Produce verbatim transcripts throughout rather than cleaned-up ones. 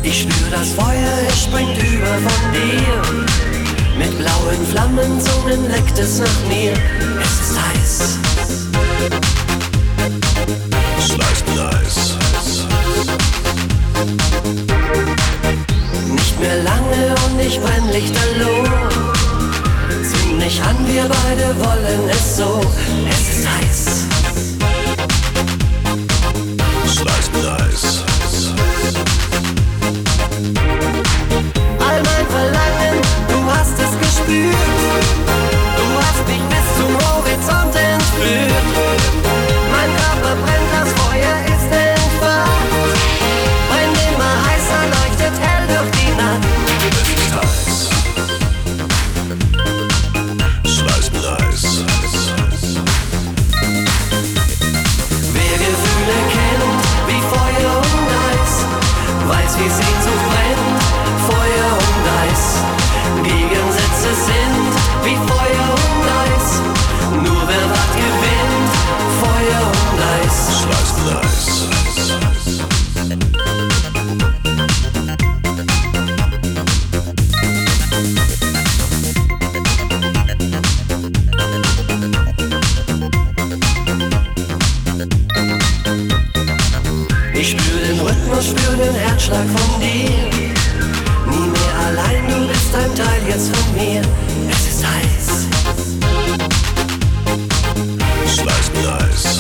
Ich spür das Feuer, es springt über von dir. Mit blauen Flammenzungen leckt es nach mir. Es ist heiß. Slice mit Eis. Nicht mehr lange und ich brenn lichterloh. Zünd mich an, wir beide wollen es so. Es ist heiß. Slice mit Eis. All mein Verlangen, du hast es gespürt. Du hast mich bis zum Horizont entführt. Mein Körper brennt, das Feuer ist entfacht. Mein immer heißer leuchtet hell durch die Nacht. Es ist heiß. Slice mit Eis. Wer Gefühle kennt wie Feuer und Eis, weiß wie Sehnsucht brennt, Feuer und Eis. Gegensätze sind wie Feuer und Eis. Nur wer wart gewinnt, Feuer und Eis. Slice mit Eis. Ich spür den Rhythmus, spür den Herzschlag von dir. Nie mehr allein, du bist ein Teil jetzt von mir. Es ist heiß. Slice mit Eis.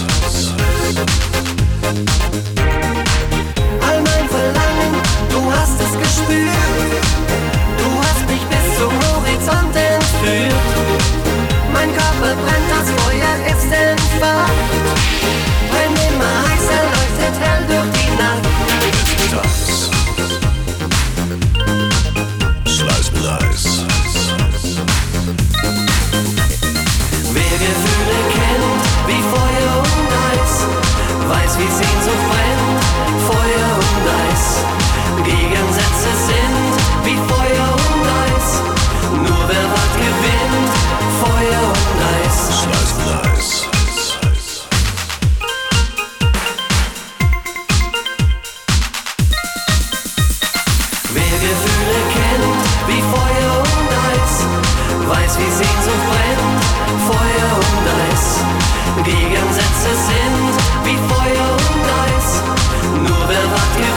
All mein Verlangen, du hast es gespürt. Du hast mich bis zum Horizont entführt. Mein Körper brennt, das Feuer ist entfacht. Brennt immer heißer, leuchtet hell durch die Nacht. Es ist heiß. Slice mit Eis. Wer Gefühle kennt wie Feuer und Eis, weiß wie Sehnsucht brennt, Feuer und Eis. Gegensätze sind wie Feuer und Eis. Nur wer wart gewinnt, Feuer und Eis. Slice mit Eis. Wer Gefühle kennt wie Feuer und Eis, weiß wie Sehnsucht brennt, Feuer und Eis. Gegensätze sind wie Feuer und Eis. Nur wer wart gewinnt,